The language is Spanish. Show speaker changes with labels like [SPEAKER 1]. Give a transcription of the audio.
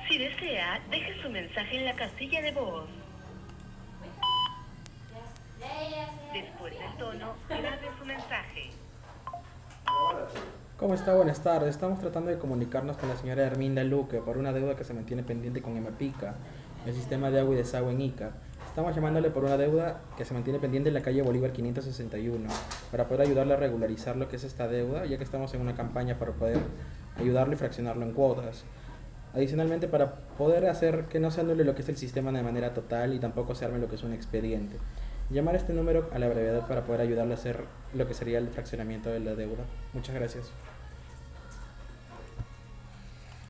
[SPEAKER 1] Si desea, deje su mensaje en la casilla de voz. Después del tono, grabe su mensaje.
[SPEAKER 2] ¿Cómo está? Buenas tardes. Estamos tratando de comunicarnos con la señora Herminda Luque por una deuda que se mantiene pendiente con Emapica, el sistema de agua y desagüe en Ica. Estamos llamándole por una deuda que se mantiene pendiente en la calle Bolívar 561 para poder ayudarle a regularizar lo que es esta deuda, ya que estamos en una campaña para poder ayudarlo y fraccionarlo en cuotas. Adicionalmente, para poder hacer que no se anule lo que es el sistema de manera total y tampoco se arme lo que es un expediente. Llamar a este número a la brevedad para poder ayudarle a hacer lo que sería el fraccionamiento de la deuda. Muchas gracias.